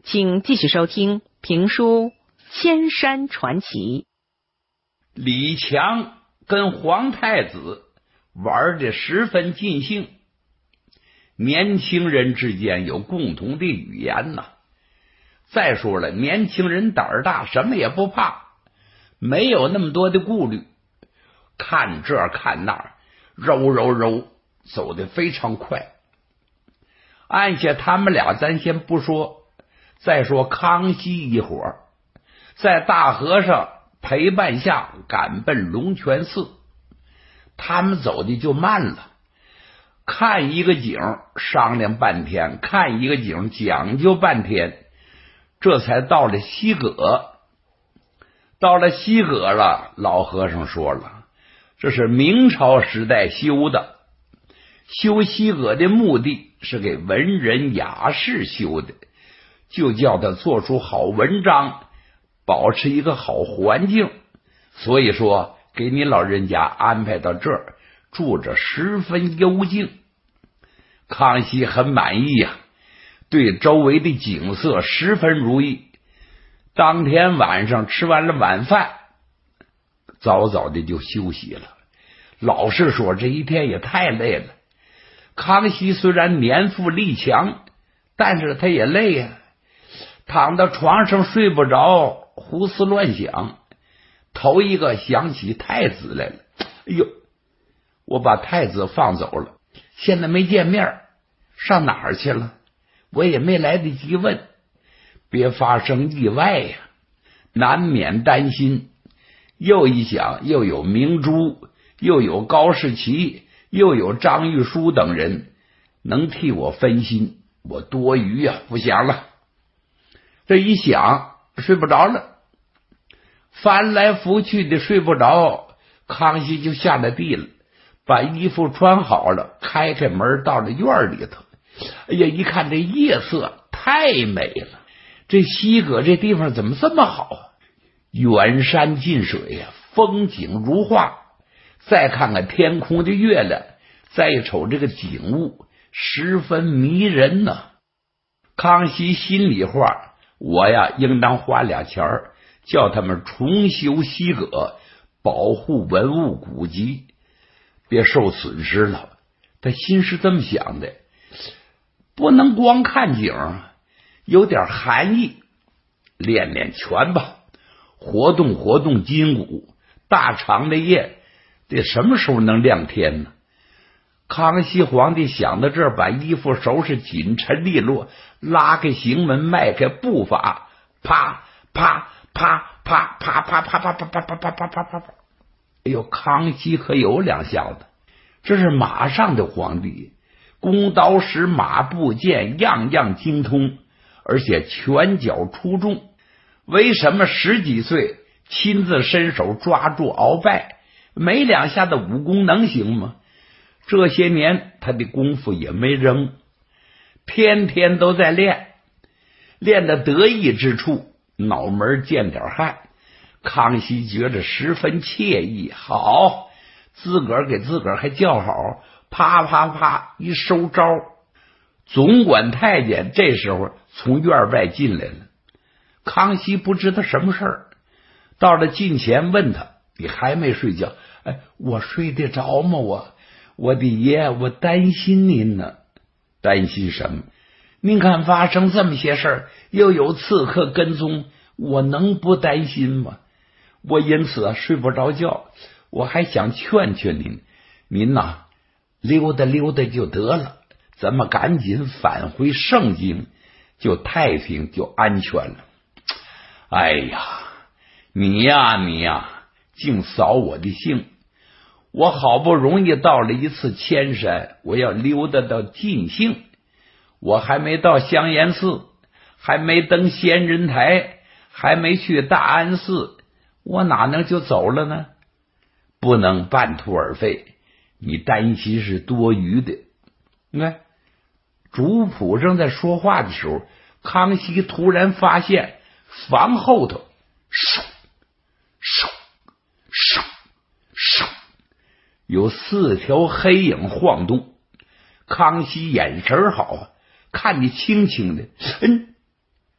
请继续收听评书《千山传奇》。 李强跟皇太子玩得十分尽兴，年轻人之间有共同的语言呐。再说了，年轻人胆儿大，什么也不怕，没有那么多的顾虑，看这看那，揉，走得非常快。按下他们俩咱先不说，再说康熙一伙在大和尚陪伴下赶奔龙泉寺，他们走的就慢了，看一个景商量半天，看一个景讲究半天，这才到了西阁。到了西阁了，老和尚说了，这是明朝时代修的，修西阁的目的是给文人雅士修的，就叫他做出好文章，保持一个好环境，所以说给你老人家安排到这儿住着十分幽静。康熙很满意呀，对周围的景色十分如意。当天晚上吃完了晚饭，早早的就休息了。老实说，这一天也太累了。康熙虽然年富力强，但是他也累呀，躺到床上睡不着，胡思乱想。头一个想起太子来了，哎呦，我把太子放走了，现在没见面，上哪儿去了？我也没来得及问，别发生意外呀，难免担心。又一想，又有明珠，又有高士奇，又有张玉书等人能替我分心，我多余呀，不想了。这一想睡不着了，翻来覆去的睡不着，康熙就下了地了，把衣服穿好了，开门到了院里头。哎呀，一看这夜色太美了，这西阁这地方怎么这么好啊？远山近水呀，风景如画。再看看天空的月亮，再一瞅这个景物，十分迷人呐。康熙心里话，我呀应当花俩钱儿，叫他们重修西阁，保护文物古迹，别受损失了。他心是这么想的，不能光看景，有点含义，练练拳吧，活动活动筋骨，大长的夜这什么时候能亮天呢？康熙皇帝想到这儿，把衣服收拾紧沉利落，拉开行门，迈开步伐，啪啪啪啪啪啪啪啪啪啪啪啪啪啪啪。哎呦，康熙可有两下子，这是马上的皇帝，弓刀石马步剑样样精通，而且拳脚出众。为什么10几岁亲自伸手抓住鳌拜，没两下的武功能行吗？这些年他的功夫也没扔，天天都在练，练得得意之处，脑门见点汗。康熙觉得十分惬意，好，自个儿给自个儿还叫好，啪啪啪一收招。总管太监这时候从院外进来了，康熙不知道什么事儿，到了近前问他，你还没睡觉？哎，我睡得着吗？我的爷，我担心您呢。担心什么？您看发生这么些事儿，又有刺客跟踪，我能不担心吗？我因此睡不着觉，我还想劝劝您，您呐，溜达溜达就得了，咱们赶紧返回盛京，就太平就安全了。哎呀，你呀，净扫我的兴。我好不容易到了一次千山，我要溜达到尽兴，我还没到香严寺，还没登仙人台，还没去大安寺，我哪能就走了呢？不能半途而废，你担心是多余的。你看主仆正在说话的时候，康熙突然发现房后头嗖嗖嗖嗖有4条黑影晃动。康熙眼神好啊，看得清清的。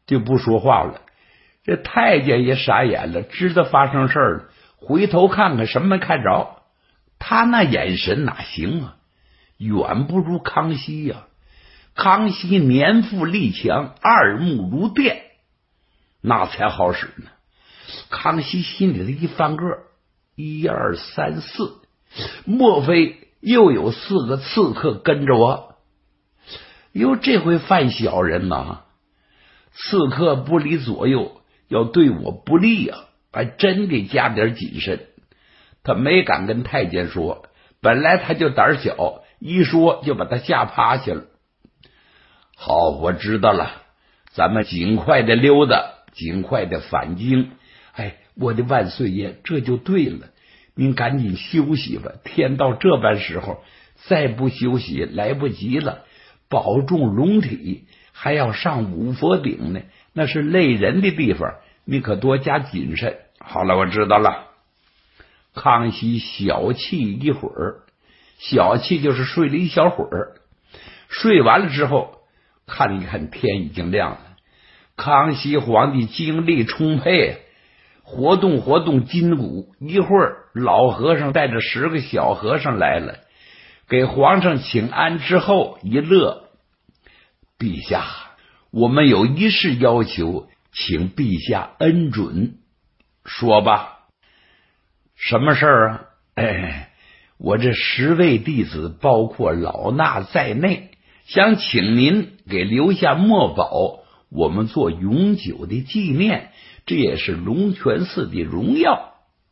就不说话了。这太监也傻眼了，知道发生事了，回头看看什么没看着。他那眼神哪行啊，远不如康熙呀。康熙年富力强，二目如电，那才好使呢。康熙心里的一翻个，1、2、3、4，莫非又有4个刺客跟着我？哟，这回犯小人呐！刺客不离左右，要对我不利呀，还真得加点谨慎。他没敢跟太监说，本来他就胆小，一说就把他吓趴下了。好，我知道了，咱们尽快的溜达，尽快的返京。我的万岁爷，这就对了，您赶紧休息吧，天到这般时候，再不休息来不及了。保重龙体，还要上五佛顶呢，那是累人的地方，你可多加谨慎。好了，我知道了。康熙小憩一会儿，小憩就是睡了一小会儿，睡完了之后看一看天已经亮了。康熙皇帝精力充沛，活动活动筋骨。一会儿老和尚带着10个小和尚来了，给皇上请安之后一乐，陛下，我们有一事要求，请陛下恩准。说吧。什么事儿啊？我这10位弟子包括老衲在内，想请您给留下墨宝，我们做永久的纪念，这也是龙泉寺的荣耀。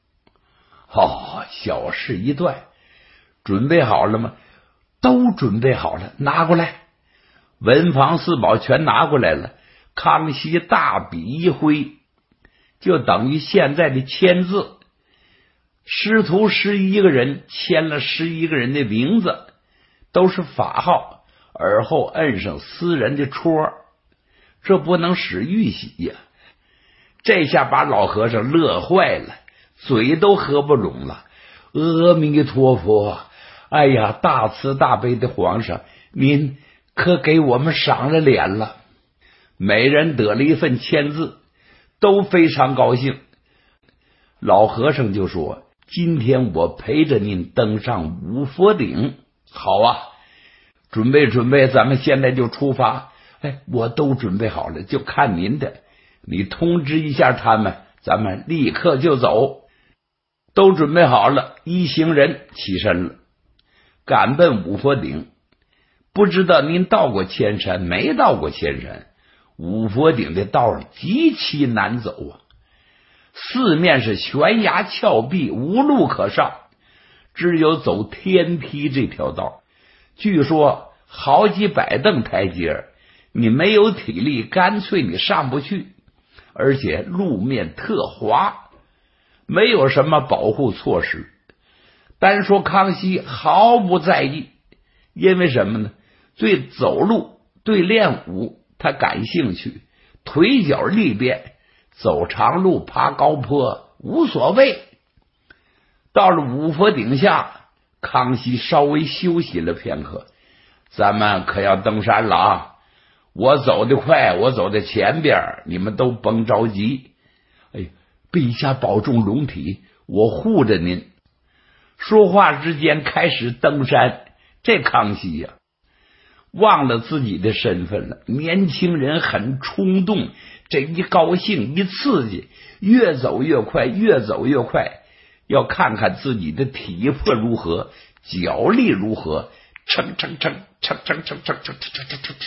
小事一段，准备好了吗？都准备好了，拿过来。文房四宝全拿过来了。康熙大笔一挥，就等于现在的签字。师徒11个人签了11个人的名字，都是法号，而后摁上私人的戳，这不能使玉玺呀。这下把老和尚乐坏了，嘴都合不拢了。阿弥陀佛，哎呀，大慈大悲的皇上，您可给我们赏了脸了。每人得了一份签字，都非常高兴。老和尚就说，今天我陪着您登上五佛顶。好啊，准备准备，咱们现在就出发。我都准备好了，就看您的，你通知一下他们，咱们立刻就走。都准备好了，一行人起身了，赶奔五佛顶。不知道您到过千山没到过千山，五佛顶的道上极其难走啊，四面是悬崖峭壁，无路可上，只有走天梯这条道。据说好几百蹬台阶，你没有体力，干脆你上不去，而且路面特滑，没有什么保护措施。单说康熙毫不在意，因为什么呢？对走路对练武他感兴趣，腿脚利便，走长路爬高坡无所谓。到了五佛顶下，康熙稍微休息了片刻，咱们可要登山了啊！我走得快，我走在前边，你们都甭着急。陛下保重龙体，我护着您。说话之间开始登山，这康熙呀，忘了自己的身份了。年轻人很冲动，这一高兴一刺激，越走越快，越走越快。要看看自己的体魄如何，脚力如何。蹭蹭蹭蹭蹭蹭蹭蹭蹭，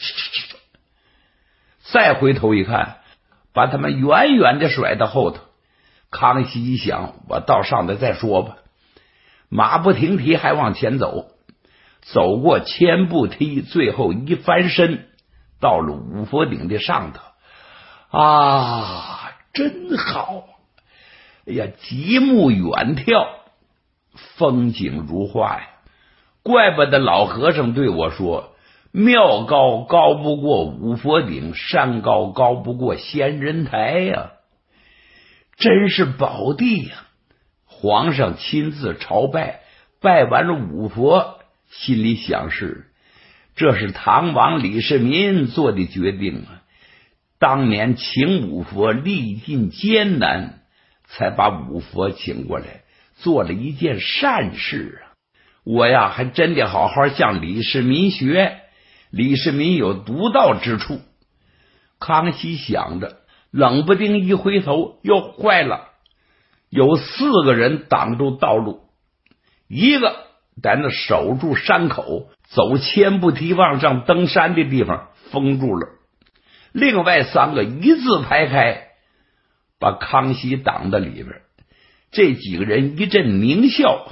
再回头一看，把他们远远的甩到后头。康熙一想，我到上头再说吧。马不停蹄还往前走，走过千步梯，最后一翻身，到了五佛顶的上头。啊，真好！极目远眺，风景如画呀。怪不得老和尚对我说，庙高高不过五佛顶，山高高不过仙人台呀。真是宝地呀！皇上亲自朝拜，拜完了五佛，心里想是，这是唐王李世民做的决定啊。 当年请五佛历尽艰难，才把五佛请过来，做了一件善事啊！我呀，还真得好好向李世民学，李世民有独到之处。康熙想着，冷不丁一回头，又坏了，有4个人挡住道路，一个在那守住山口，走千步堤往上登山的地方封住了，另外3个一字排开，把康熙挡在里边。这几个人一阵狞笑，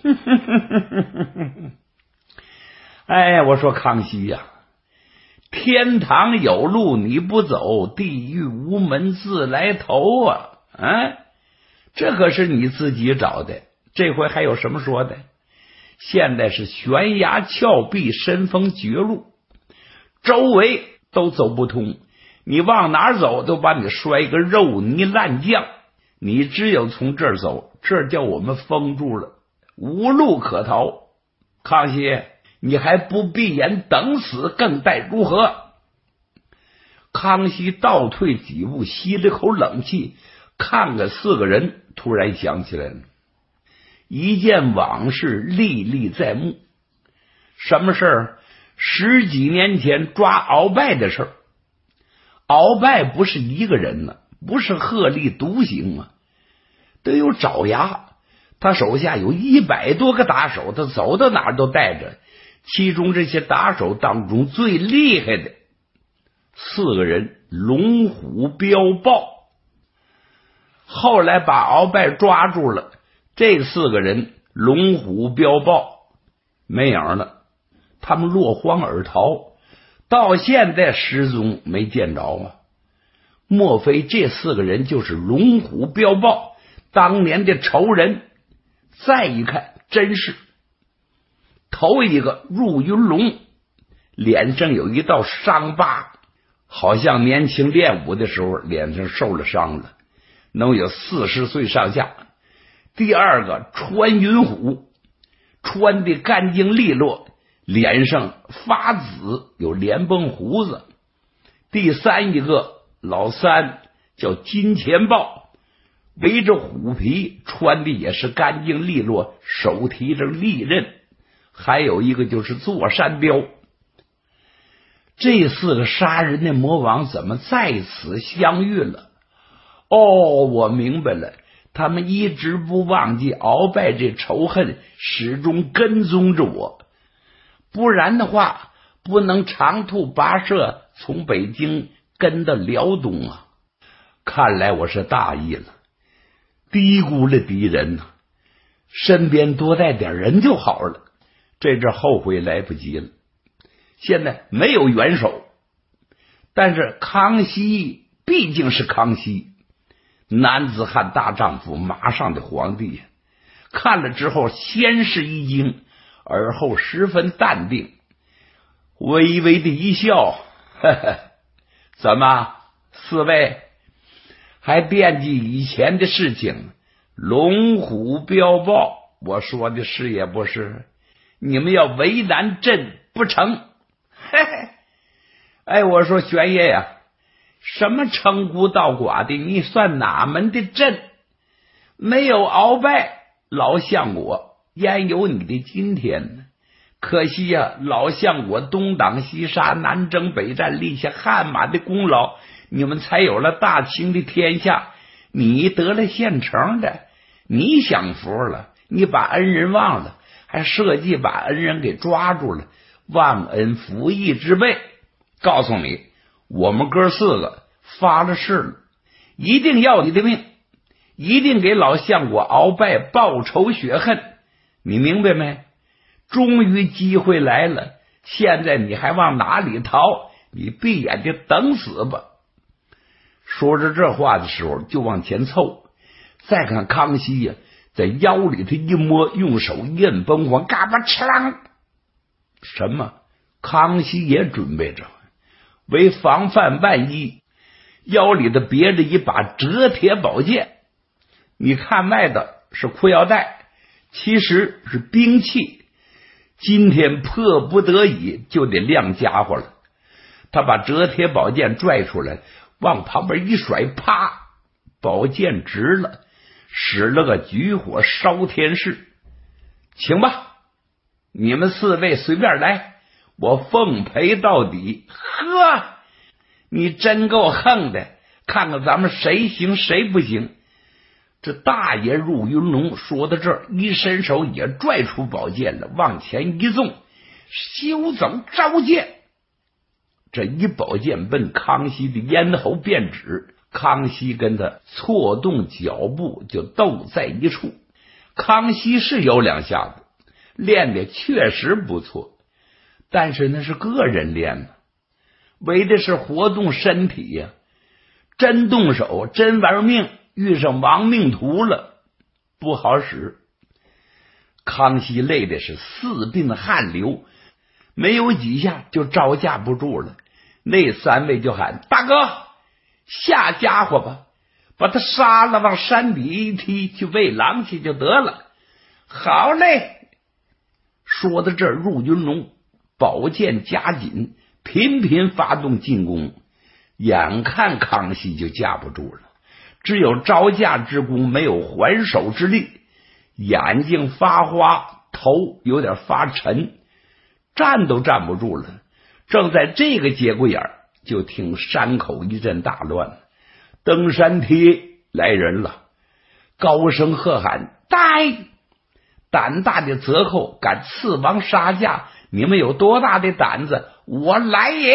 哎呀，我说康熙呀，天堂有路你不走，地狱无门自来投啊！这可是你自己找的，这回还有什么说的？现在是悬崖峭壁，深峰绝路，周围都走不通，你往哪走都把你摔个肉泥烂酱，你只有从这儿走，这儿叫我们封住了，无路可逃。康熙，你还不闭眼等死，更待如何？康熙倒退几步，吸了口冷气，看个4个人，突然想起来了，一件往事历历在目。什么事儿？10几年前抓鳌拜的事儿。鳌拜不是一个人呢，不是鹤立独行啊，都有爪牙。他手下有100多个打手，他走到哪儿都带着。其中这些打手当中最厉害的4个人，龙虎彪豹。后来把鳌拜抓住了，这4个人龙虎彪豹没影了，他们落荒而逃，到现在失踪没见着啊！莫非这4个人就是龙虎彪豹当年的仇人？再一看，真是。头一个入云龙，脸上有一道伤疤，好像年轻练武的时候脸上受了伤了，能有40岁上下。第2个穿云虎，穿的干净利落，脸上发紫，有连崩胡子。第3一个老3叫金钱豹，围着虎皮，穿的也是干净利落，手提着利刃。还有一个就是座山雕。这4个杀人的魔王怎么在此相遇了？哦，我明白了，他们一直不忘记鳌拜这仇恨，始终跟踪着我，不然的话不能长途跋涉从北京跟到辽东啊。看来我是大意了，低估了敌人啊，身边多带点人就好了。这阵后悔来不及了，现在没有元首，但是康熙毕竟是康熙，男子汉大丈夫，马上的皇帝。看了之后先是一惊，而后十分淡定，微微的一笑，呵呵，怎么4位还惦记以前的事情？龙虎彪豹，我说的是也不是？你们要为难朕不成？嘿嘿，哎，我说玄爷呀，什么称孤道寡的？你算哪门的朕？没有鳌拜，老相国焉有你的今天呢？可惜呀，老相国东挡西杀，南征北战，立下汗马的功劳，你们才有了大清的天下。你得了现成的，你享福了，你把恩人忘了，还设计把恩人给抓住了，忘恩负义之辈。告诉你，我们哥4个发了誓了，一定要你的命，一定给老相国鳌拜报仇雪恨，你明白没？终于机会来了，现在你还往哪里逃？你闭眼睛等死吧。说着这话的时候就往前凑，再看康熙呀，在腰里头一摸，用手一摁崩簧，嘎巴哧啷，什么？康熙也准备着，为防范万一，腰里头别着一把折铁宝剑。你看外头是裤腰带，其实是兵器，今天迫不得已就得亮家伙了。他把折铁宝剑拽出来， 往旁边一甩，啪，宝剑直了，使了个举火烧天誓。请吧，你们4位随便来，我奉陪到底。呵，你真够横的，看看咱们谁行谁不行。这大爷入云龙说到这儿，一伸手也拽出宝剑了，往前一纵，休走招见。这一宝剑奔康熙的咽喉便指，康熙跟他错动脚步，就斗在一处。康熙是有2下子，练的确实不错，但是那是个人练呢，为的是活动身体呀。真动手，真玩命，遇上亡命徒了，不好使。康熙累的是4鬓汗流，没有几下就招架不住了。那3位就喊：大哥，下家伙吧，把他杀了，往山底一踢，去喂狼去就得了。好嘞！说到这儿，入云龙宝剑加紧，频频发动进攻。眼看康熙就架不住了，只有招架之功，没有还手之力，眼睛发花，头有点发沉，站都站不住了。正在这个节骨眼儿，就听山口一阵大乱，登山梯来人了，高声喝喊：胆大的贼后敢刺王杀驾，你们有多大的胆子，我来也！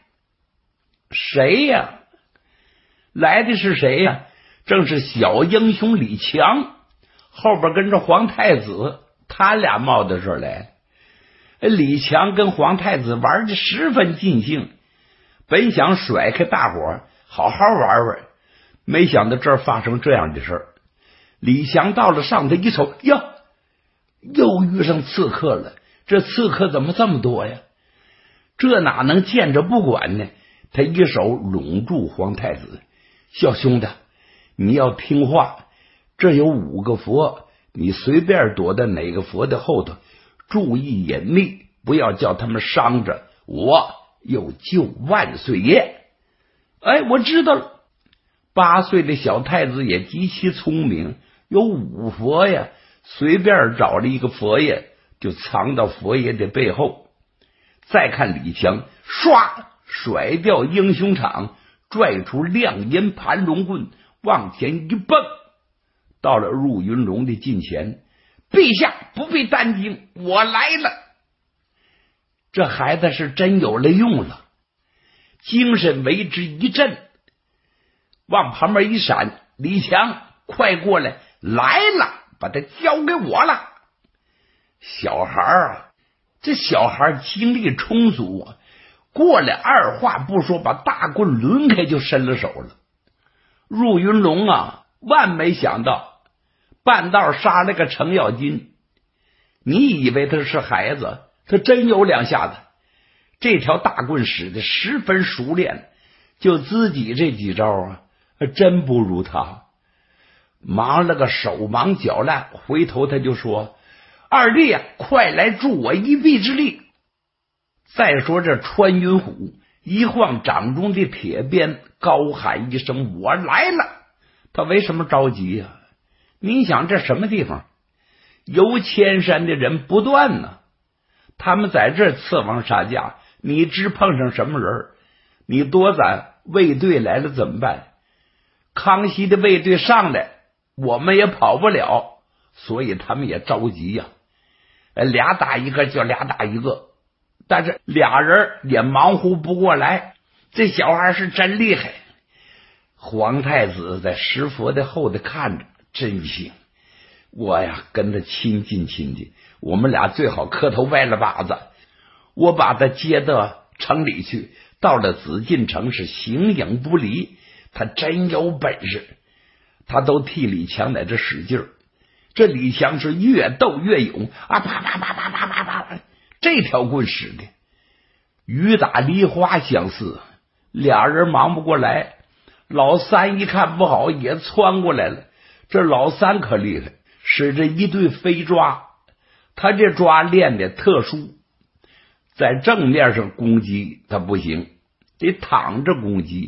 谁呀？来的是谁呀？正是小英雄李强，后边跟着皇太子，他俩冒到这儿来。李强跟皇太子玩的十分尽兴，本想甩开大伙好好玩玩，没想到这儿发生这样的事儿。李强到了上头一瞅，哟，又遇上刺客了，这刺客怎么这么多呀？这哪能见着不管呢？他一手拢住皇太子：小兄弟，你要听话，这有5个佛，你随便躲在哪个佛的后头，注意隐秘，不要叫他们伤着我，有救万岁爷。我知道了。8岁的小太子也极其聪明，有5佛呀，随便找了一个佛爷，就藏到佛爷的背后。再看李强，唰甩掉英雄场，拽出亮银盘龙棍，往前一蹦，到了入云龙的近前。陛下不必担惊，我来了。这孩子是真有了用了，精神为之一振，往旁边一闪：李强，快过来！来了，把他交给我了。小孩啊，这小孩精力充足啊，过来二话不说，把大棍抡开就伸了手了。入云龙啊，万没想到半道杀了个程咬金。你以为他是孩子，他真有2下子。这条大棍使得十分熟练，就自己这几招啊，真不如他。忙了个手忙脚乱，回头他就说：二弟啊，快来助我一臂之力。再说这穿云虎一晃掌中的铁鞭，高喊一声：我来了。他为什么着急呀？你想这什么地方？游千山的人不断呢，他们在这刺王杀驾，你知碰上什么人？你多攒卫队来了怎么办？康熙的卫队上来，我们也跑不了，所以他们也着急呀。俩打一个就俩打一个，但是俩人也忙乎不过来。这小孩是真厉害。皇太子在石佛的后头看着，真行，我呀跟他亲近亲近，我们俩最好磕头歪了把子。我把他接到城里去，到了紫禁城是形影不离，他真有本事。他都替李强在这使劲儿，这李强是越斗越勇啊！啪啪啪啪啪啪啪，这条棍使的雨打梨花相似，俩人忙不过来。老三一看不好，也窜过来了。这老三可厉害，使着一对飞抓，他这抓练的特殊，在正面上攻击他不行，得躺着攻击，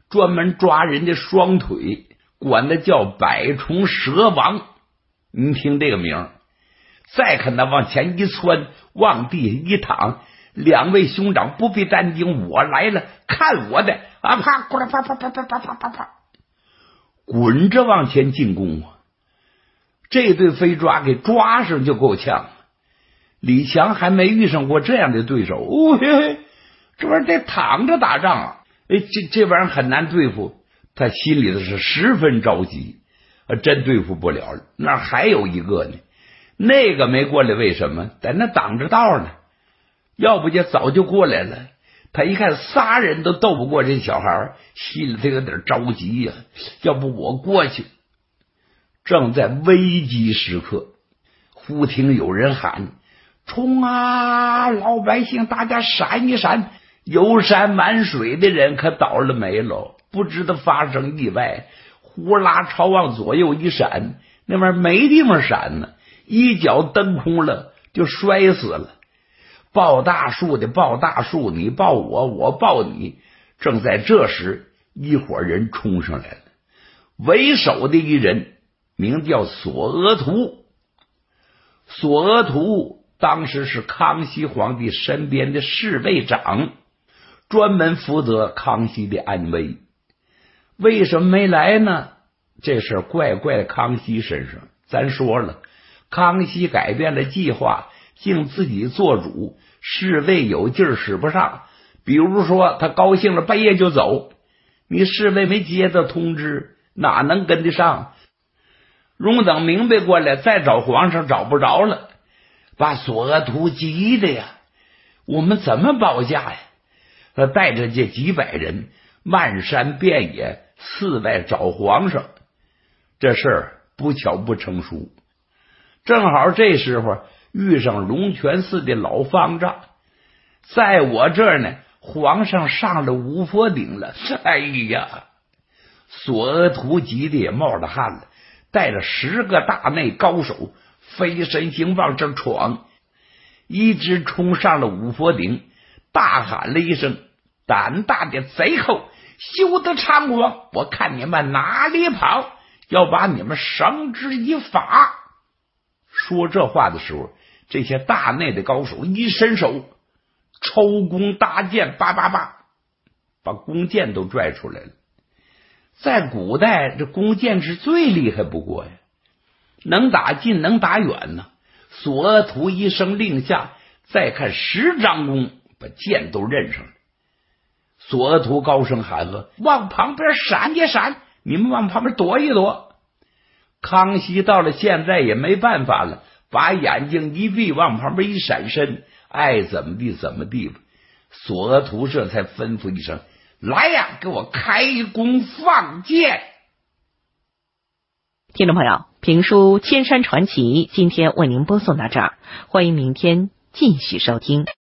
专门抓人的双腿，管他叫百虫蛇王。你听这个名，再看他往前一窜，往地下一躺，两位兄长不必担惊，我来了，看我的啊！啪，咕啦啪啪啪啪啪啪啪啪，滚着往前进攻啊！这对飞抓给抓上就够呛。李强还没遇上过这样的对手，这玩意儿得躺着打仗啊！这玩意儿很难对付，他心里头是十分着急，真对付不了了。那还有一个呢，那个没过来，为什么？在那挡着道呢，要不就早就过来了。他一看仨人都斗不过这小孩，心里头有点着急呀，要不我过去。正在危机时刻，忽听有人喊：冲啊！老百姓大家闪一闪！游山玩水的人可倒了霉了，不知道发生意外，呼啦朝往左右一闪，那玩意儿没地方闪呢，一脚蹬空了，就摔死了。抱大树的抱大树，你抱我，我抱你。正在这时，一伙人冲上来了，为首的一人名叫索额图。索额图当时是康熙皇帝身边的侍卫长，专门负责康熙的安危。为什么没来呢？这事怪在康熙身上。咱说了，康熙改变了计划，竟自己做主，侍卫有劲儿使不上。比如说他高兴了半夜就走，你侍卫没接到通知，哪能跟得上？容等明白过来再找皇上找不着了，把索额图急的呀，我们怎么保驾呀？他带着这几百人漫山遍野四外找皇上，这事儿不巧不成书。正好这时候遇上龙泉寺的老方丈，在我这儿呢，皇上上了五佛顶了。哎呀，索额图急的也冒着汗了，带着10个大内高手飞身行往这闯，一直冲上了五佛顶，大喊了一声：胆大的贼寇，休得猖狂！我看你们哪里跑，要把你们绳之以法。说这话的时候，这些大内的高手一伸手，抽弓搭箭，叭叭叭，把弓箭都拽出来了。在古代，这弓箭是最厉害不过呀，能打近能打远呢。索额图一声令下，再看10张弓，把箭都认上了。索额图高声喊喝：往旁边闪一闪，你们往旁边躲一躲。康熙到了现在也没办法了，把眼睛一闭，往旁边一闪身，爱怎么地怎么地吧。索额图这才吩咐一声：来呀，给我开弓放箭。 听众朋友，评书《千山传奇》今天为您播送到这儿，欢迎明天继续收听。